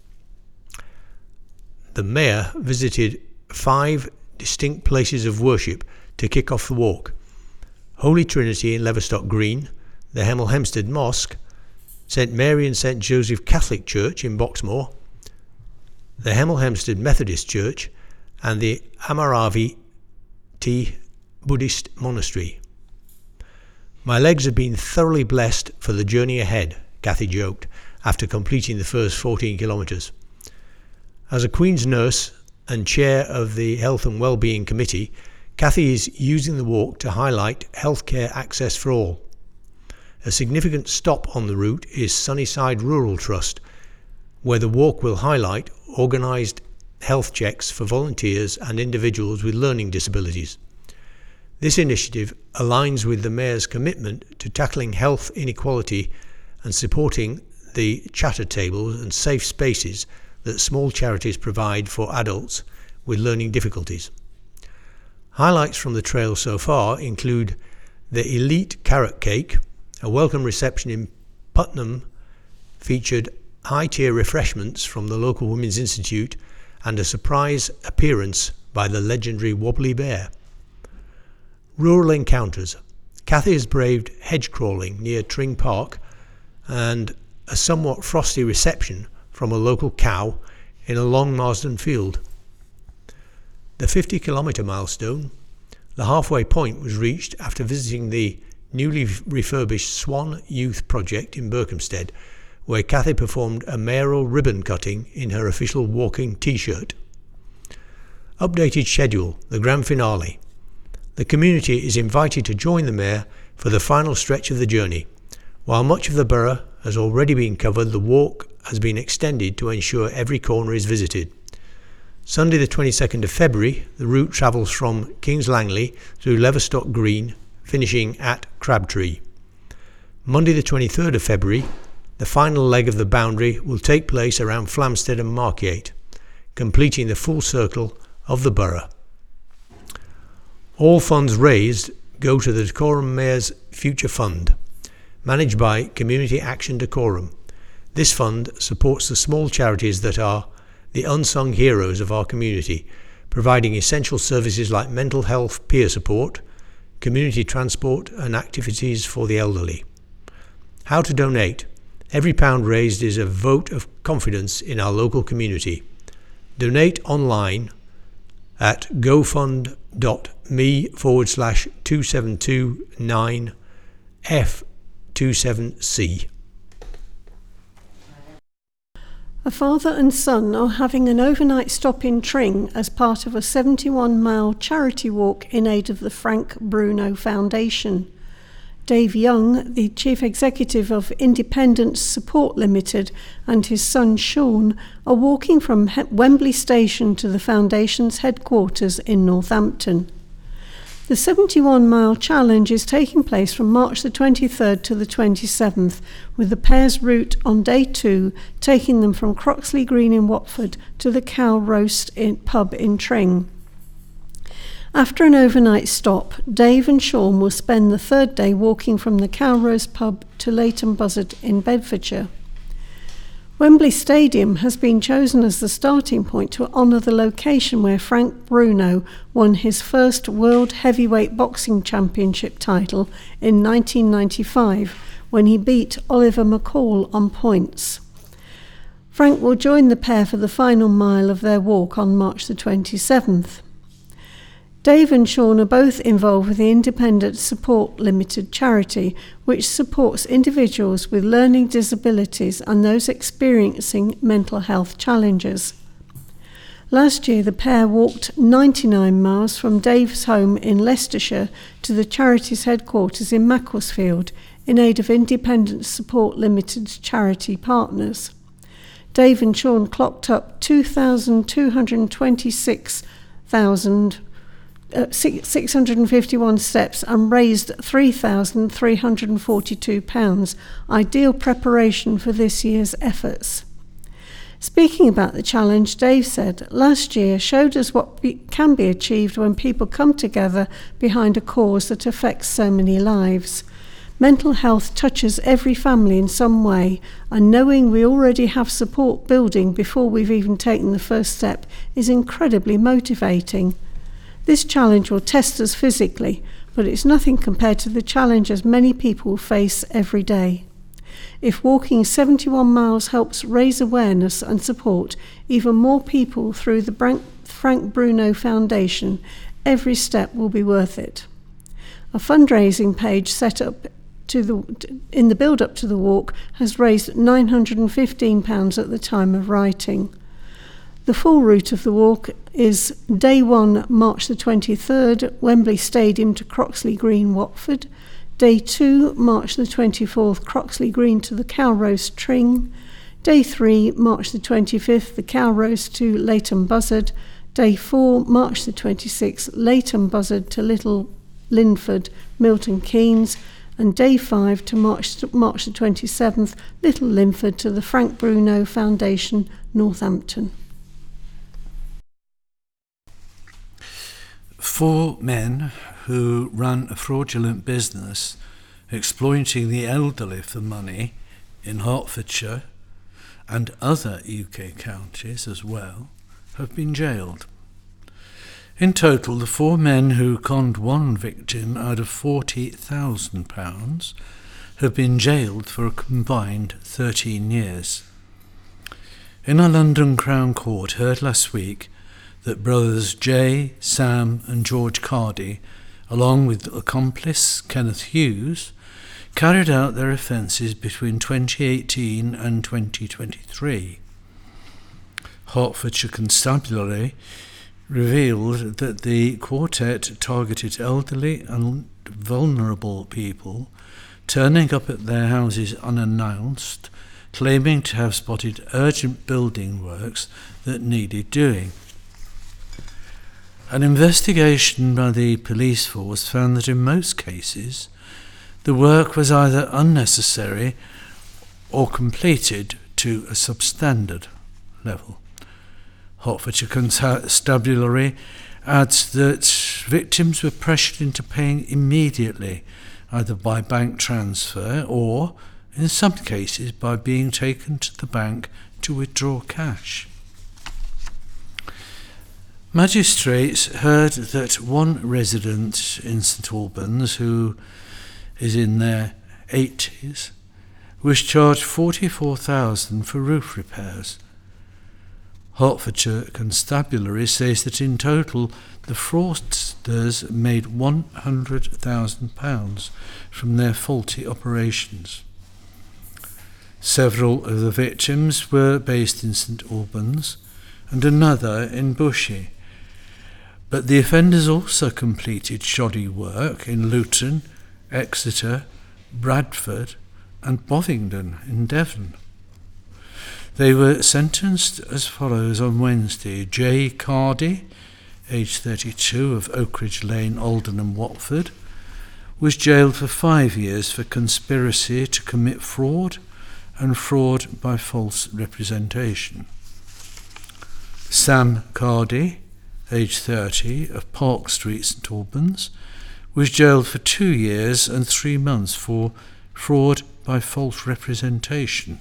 The Mayor visited 5 distinct places of worship to kick off the walk: Holy Trinity in Leverstock Green, the Hemel Hempstead Mosque, St Mary and St Joseph Catholic Church in Boxmoor, the Hemel Hempstead Methodist Church and the Amaravati Buddhist Monastery. "My legs have been thoroughly blessed for the journey ahead," Cathy joked after completing the first 14 kilometres. As a Queen's nurse and chair of the Health and Wellbeing Committee, Cathy is using the walk to highlight healthcare access for all. A significant stop on the route is Sunnyside Rural Trust, where the walk will highlight organised health checks for volunteers and individuals with learning disabilities. This initiative aligns with the Mayor's commitment to tackling health inequality and supporting the chatter tables and safe spaces that small charities provide for adults with learning difficulties. Highlights from the trail so far include the Elite Carrot Cake, a welcome reception in Putnam featured high-tier refreshments from the local Women's Institute and a surprise appearance by the legendary Wobbly Bear. Rural encounters. Cathy has braved hedge crawling near Tring Park and a somewhat frosty reception from a local cow in a Long Marsden field. The 50-kilometre milestone, the halfway point, was reached after visiting the newly refurbished Swan Youth Project in Berkhamsted, where Cathy performed a mayoral ribbon cutting in her official walking t-shirt. Updated schedule, the grand finale. The community is invited to join the Mayor for the final stretch of the journey. While much of the borough has already been covered, the walk has been extended to ensure every corner is visited. Sunday the 22nd of February, the route travels from Kings Langley through Leverstock Green, finishing at Crabtree. Monday the 23rd of February, the final leg of the boundary will take place around Flamstead and Markyate, completing the full circle of the borough. All funds raised go to the Dacorum Mayor's Future Fund, managed by Community Action Dacorum. This fund supports the small charities that are the unsung heroes of our community, providing essential services like mental health peer support, community transport and activities for the elderly. How to donate? Every pound raised is a vote of confidence in our local community. Donate online at gofund.me/2729F27C. A father and son are having an overnight stop in Tring as part of a 71-mile charity walk in aid of the Frank Bruno Foundation. Dave Young, the Chief Executive of Independence Support Limited, and his son Sean are walking from Wembley Station to the Foundation's headquarters in Northampton. The 71-mile challenge is taking place from March the 23rd to the 27th, with the pair's route on day 2 taking them from Croxley Green in Watford to the Cow Roast pub in Tring. After an overnight stop, Dave and Sean will spend the third day walking from the Cow Roast pub to Leighton Buzzard in Bedfordshire. Wembley Stadium has been chosen as the starting point to honour the location where Frank Bruno won his first World Heavyweight Boxing Championship title in 1995 when he beat Oliver McCall on points. Frank will join the pair for the final mile of their walk on March the 27th. Dave and Sean are both involved with the Independence Support Limited charity, which supports individuals with learning disabilities and those experiencing mental health challenges. Last year, the pair walked 99 miles from Dave's home in Leicestershire to the charity's headquarters in Macclesfield in aid of Independence Support Limited's charity partners. Dave and Sean clocked up 651 steps and raised £3,342, ideal preparation for this year's efforts. Speaking about the challenge, Dave said, "Last year showed us what can be achieved when people come together behind a cause that affects so many lives. Mental health touches every family in some way, and knowing we already have support building before we've even taken the first step is incredibly motivating. This challenge will test us physically, but it's nothing compared to the challenges many people face every day. If walking 71 miles helps raise awareness and support even more people through the Frank Bruno Foundation, every step will be worth it." A fundraising page set up in the build-up to the walk has raised £915 at the time of writing. The full route of the walk is Day 1, March the 23rd, Wembley Stadium to Croxley Green, Watford. Day 2, March the 24th, Croxley Green to the Cow Roast, Tring. Day 3, March the 25th, the Cow Roast to Leighton Buzzard. Day 4, March the 26th, Leighton Buzzard to Little Linford, Milton Keynes. And Day 5 to March the 27th, Little Linford to the Frank Bruno Foundation, Northampton. 4 men who ran a fraudulent business exploiting the elderly for money in Hertfordshire and other UK counties as well have been jailed. In total, the 4 men who conned one victim out of £40,000 have been jailed for a combined 13 years. In a London Crown Court heard last week that brothers Jay, Sam and George Cardy, along with accomplice Kenneth Hughes, carried out their offences between 2018 and 2023. Hertfordshire Constabulary revealed that the quartet targeted elderly and vulnerable people, turning up at their houses unannounced, claiming to have spotted urgent building works that needed doing. An investigation by the police force found that in most cases the work was either unnecessary or completed to a substandard level. Hertfordshire Constabulary adds that victims were pressured into paying immediately, either by bank transfer or, in some cases, by being taken to the bank to withdraw cash. Magistrates heard that one resident in St Albans, who is in their 80s, was charged £44,000 for roof repairs. Hertfordshire Constabulary says that in total the fraudsters made £100,000 from their faulty operations. Several of the victims were based in St Albans and another in Bushey, but the offenders also completed shoddy work in Luton, Exeter Bradford and Bovingdon in Devon. They were sentenced as follows on Wednesday. J. Cardy, aged 32, of Oakridge Lane, Aldenham, Watford, was jailed for 5 years for conspiracy to commit fraud and fraud by false representation. Sam Cardy, aged 30, of Park Street, St Albans, was jailed for 2 years and 3 months for fraud by false representation.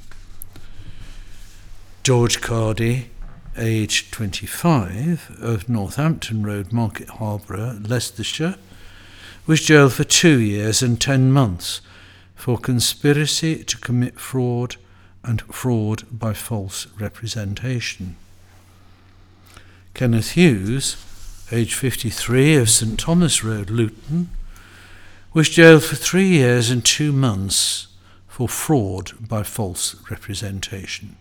George Cardy, aged 25, of Northampton Road, Market Harborough, Leicestershire, was jailed for 2 years and 10 months for conspiracy to commit fraud and fraud by false representation. Kenneth Hughes, aged 53, of St Thomas Road, Luton, was jailed for 3 years and 2 months for fraud by false representation.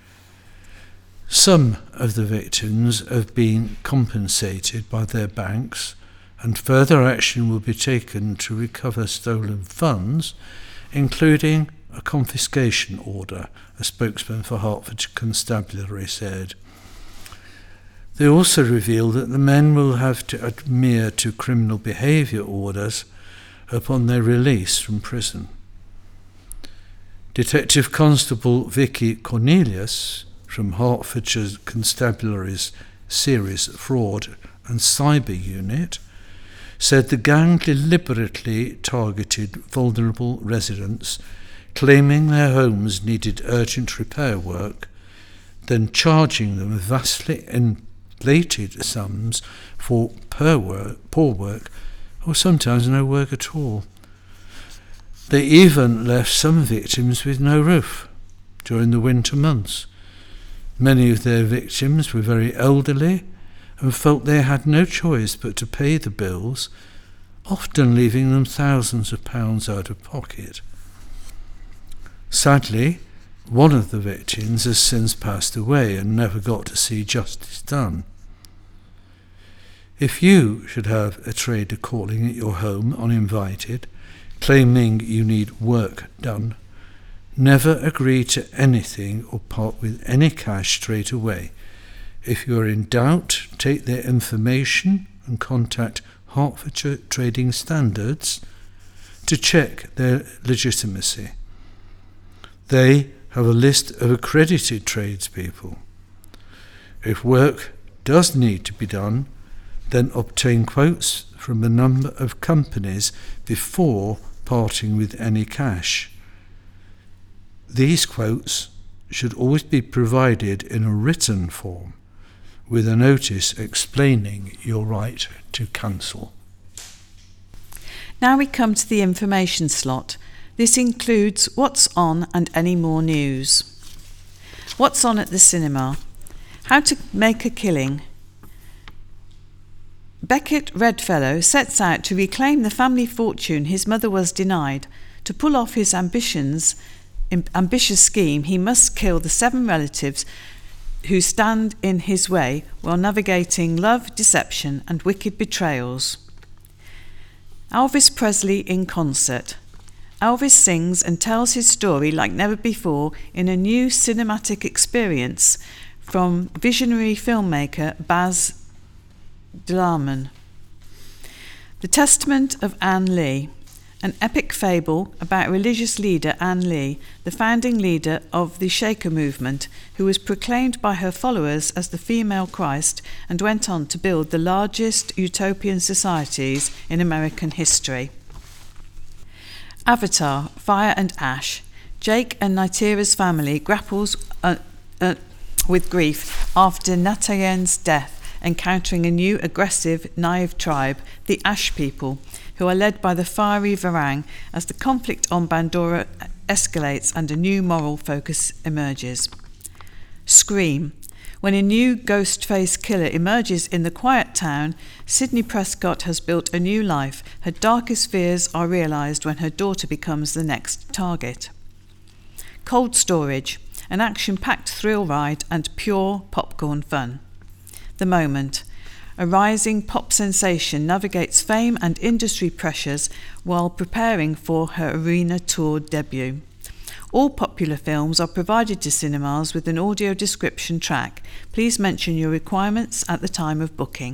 Some of the victims have been compensated by their banks, and further action will be taken to recover stolen funds, including a confiscation order, a spokesman for Hertfordshire Constabulary said. They also revealed that the men will have to adhere to criminal behaviour orders upon their release from prison. Detective Constable Vicky Cornelius from Hertfordshire Constabulary's Serious Fraud and Cyber Unit said the gang deliberately targeted vulnerable residents, claiming their homes needed urgent repair work, then charging them vastly inflated sums for poor work, or sometimes no work at all. They even left some victims with no roof during the winter months. Many of their victims were very elderly and felt they had no choice but to pay the bills, often leaving them thousands of pounds out of pocket. Sadly, one of the victims has since passed away and never got to see justice done. If you should have a trader calling at your home uninvited, claiming you need work done, never agree to anything or part with any cash straight away. If you are in doubt, take their information and contact Hertfordshire Trading Standards to check their legitimacy. They have a list of accredited tradespeople. If work does need to be done, then obtain quotes from a number of companies before parting with any cash. These quotes should always be provided in a written form, with a notice explaining your right to cancel. Now we come to the information slot. This includes what's on and any more news. What's on at the cinema? How to make a killing. Beckett Redfellow sets out to reclaim the family fortune his mother was denied. To pull off his ambitious scheme, he must kill the 7 relatives who stand in his way while navigating love, deception, and wicked betrayals. Elvis Presley in concert. Elvis sings and tells his story like never before in a new cinematic experience from visionary filmmaker Baz Luhrmann. The Testament of Anne Lee, an epic fable about religious leader Anne Lee, the founding leader of the Shaker movement, who was proclaimed by her followers as the female Christ and went on to build the largest utopian societies in American history. Avatar, Fire and Ash. Jake and Nytira's family grapples with grief after Natayen's death, encountering a new aggressive, naive tribe, the Ash people, who are led by the fiery Varang as the conflict on Bandora escalates and a new moral focus emerges. Scream. When a new ghost-faced killer emerges in the quiet town, Sidney Prescott has built a new life. Her darkest fears are realised when her daughter becomes the next target. Cold Storage, an action-packed thrill ride and pure popcorn fun. The Moment. a rising pop sensation navigates fame and industry pressures while preparing for her arena tour debut. All popular films are provided to cinemas with an audio description track. Please mention your requirements at the time of booking.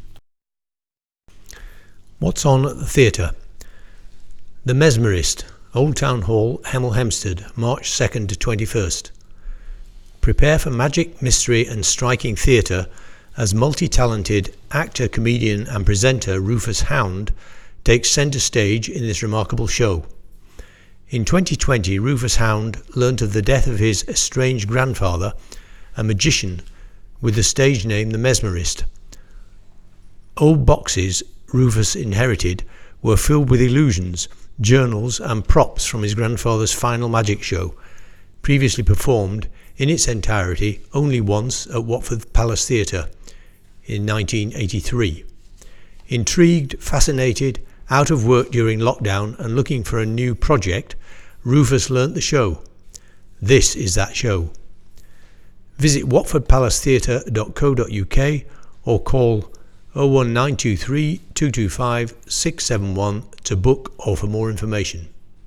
What's on at the theatre? The Mesmerist, Old Town Hall, Hemel Hempstead, March 2nd to 21st. Prepare for magic, mystery and striking theatre as multi-talented actor, comedian and presenter Rufus Hound takes centre stage in this remarkable show. In 2020, Rufus Hound learnt of the death of his estranged grandfather, a magician with the stage name The Mesmerist. Old boxes Rufus inherited were filled with illusions, journals and props from his grandfather's final magic show, previously performed in its entirety only once at Watford Palace Theatre in 1983. Intrigued, fascinated, out of work during lockdown and looking for a new project, Rufus learnt the show. This is that show. Visit watfordpalacetheatre.co.uk or call 01923 225 671 to book or for more information.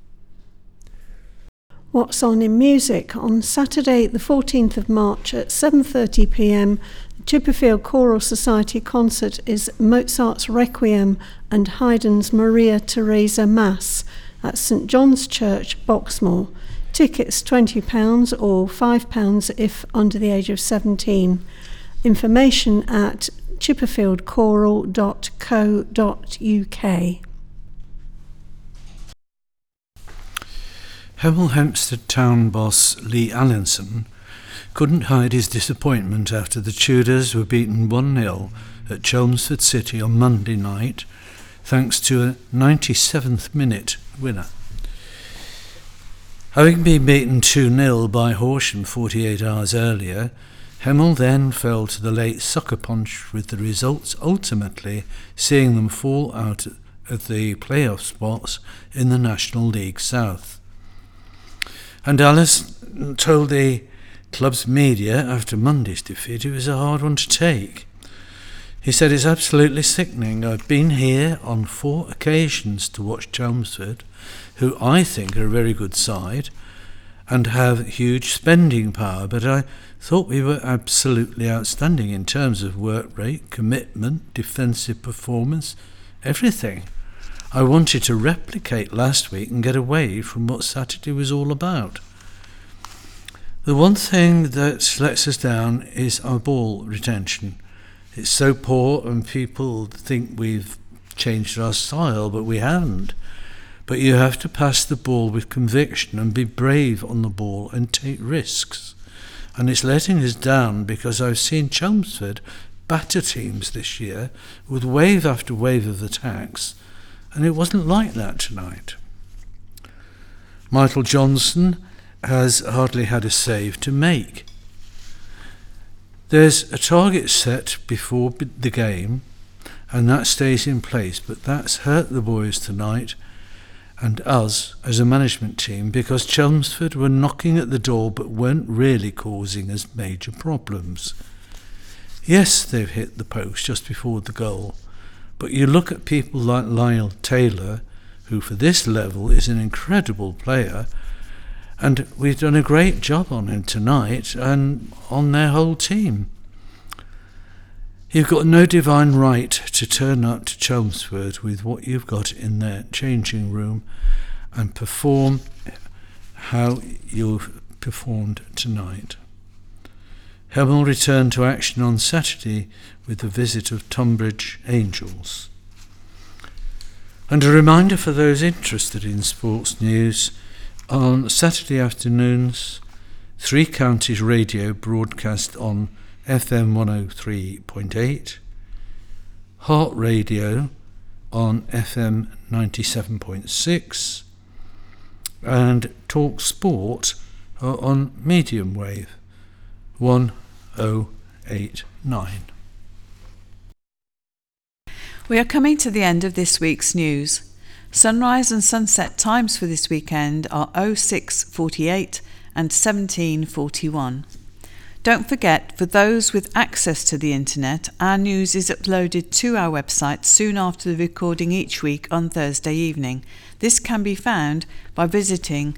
What's on in music? On Saturday the 14th of March at 7:30 p.m, the Chipperfield Choral Society concert is Mozart's Requiem and Haydn's Maria Theresa Mass at St John's Church, Boxmoor. Tickets £20 or £5 if under the age of 17. Information at chipperfieldchoral.co.uk. Hemel Hempstead town boss Lee Allinson couldn't hide his disappointment after the Tudors were beaten 1-0 at Chelmsford City on Monday night, thanks to a 97th minute winner. Having been beaten 2-0 by Horsham 48 hours earlier, Hemel then fell to the late sucker punch, with the results ultimately seeing them fall out of the playoff spots in the National League South. And Alice told the club's media after Monday's defeat it was a hard one to take. He said, "It's absolutely sickening. I've been here on 4 occasions to watch Chelmsford, who I think are a very good side and have huge spending power, but I thought we were absolutely outstanding in terms of work rate, commitment, defensive performance, everything. I wanted to replicate last week and get away from what Saturday was all about. The one thing that lets us down is our ball retention. It's so poor and people think we've changed our style, but we haven't. But you have to pass the ball with conviction and be brave on the ball and take risks. And it's letting us down because I've seen Chelmsford batter teams this year with wave after wave of attacks, and it wasn't like that tonight." Michael Johnson has hardly had a save to make. There's a target set before the game, and that stays in place, but that's hurt the boys tonight and us as a management team, because Chelmsford were knocking at the door but weren't really causing us major problems. Yes, they've hit the post just before the goal, but you look at people like Lyle Taylor, who for this level is an incredible player, and we've done a great job on him tonight and on their whole team. You've got no divine right to turn up to Chelmsford with what you've got in their changing room and perform how you've performed tonight. Hemel returned to action on Saturday with the visit of Tonbridge Angels. And a reminder for those interested in sports news, on Saturday afternoons, 3 Counties Radio broadcast on FM 103.8, Heart Radio on FM 97.6, and Talk Sport on medium wave 1089. We are coming to the end of this week's news. Sunrise and sunset times for this weekend are 06:48 and 17:41. Don't forget, forget, for those with access to the internet, our news is uploaded to our website soon after the recording each week on Thursday evening. This can be found by visiting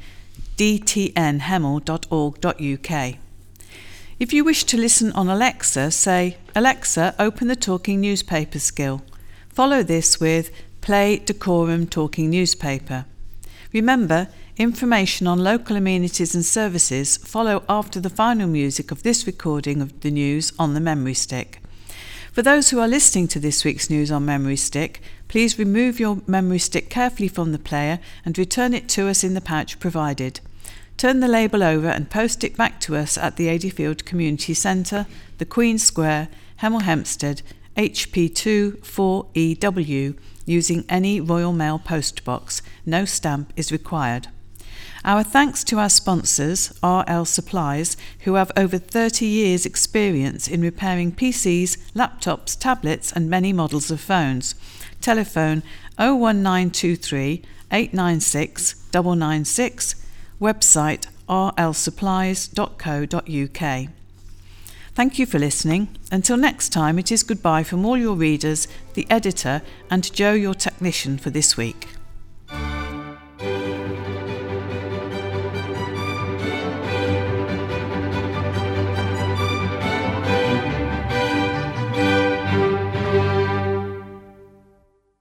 dtnhemel.org.uk. If you wish to listen on Alexa, say, "Alexa, open the Talking Newspaper skill." Follow this with "Play Dacorum Talking Newspaper." Remember, information on local amenities and services follow after the final music of this recording of the news on the memory stick. For those who are listening to this week's news on memory stick, please remove your memory stick carefully from the player and return it to us in the pouch provided. Turn the label over and post it back to us at the Adeyfield Community Centre, the Queen Square, Hemel Hempstead, HP2 4EW, using any Royal Mail post box. No stamp is required. Our thanks to our sponsors, RL Supplies, who have over 30 years' experience in repairing PCs, laptops, tablets and many models of phones. Telephone 01923 896 996, website rlsupplies.co.uk. Thank you for listening. Until next time, it is goodbye from all your readers, the editor and Joe, your technician for this week.